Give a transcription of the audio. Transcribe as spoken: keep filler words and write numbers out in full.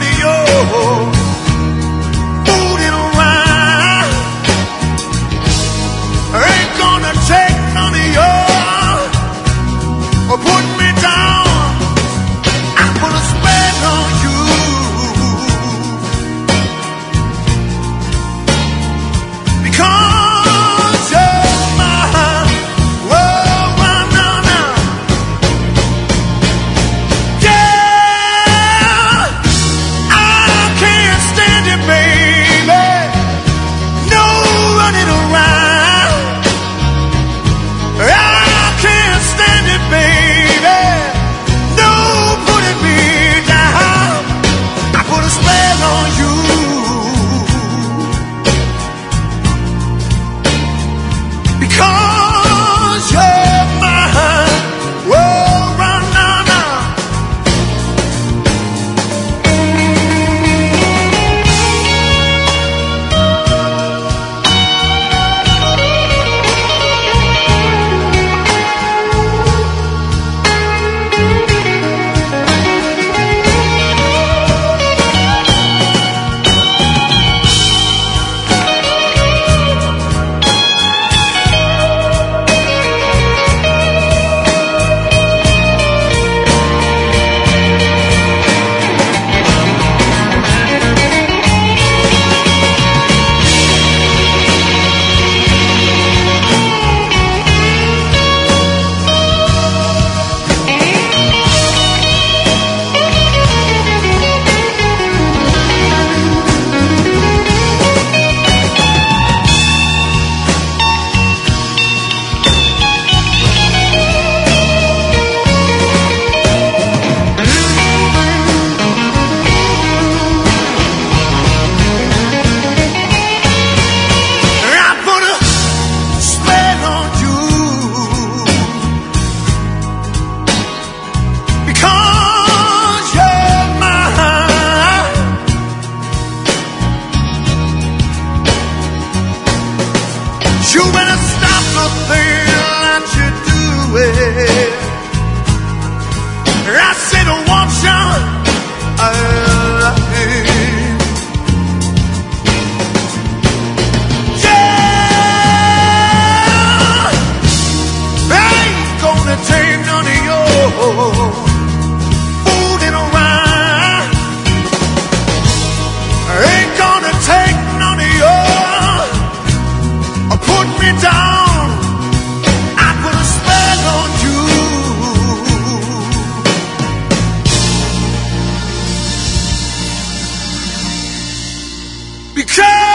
of your fooling around. Ain't gonna take none of yours or put me down. I put a spell on you because you're mine. Whoa, right now, now. Yeah, I can't stand it, baby. No running around. I can't stand it, baby. No putting me down. I put a spell on you because you're mine. Whoa, right now, now. I put a spell on you because you're mine. You better stop the thing that you're doing. I said, watch out. I yeah, ain't gonna take none of your fooling around. Ain't gonna take none of yours or put me down. I put a spell on you because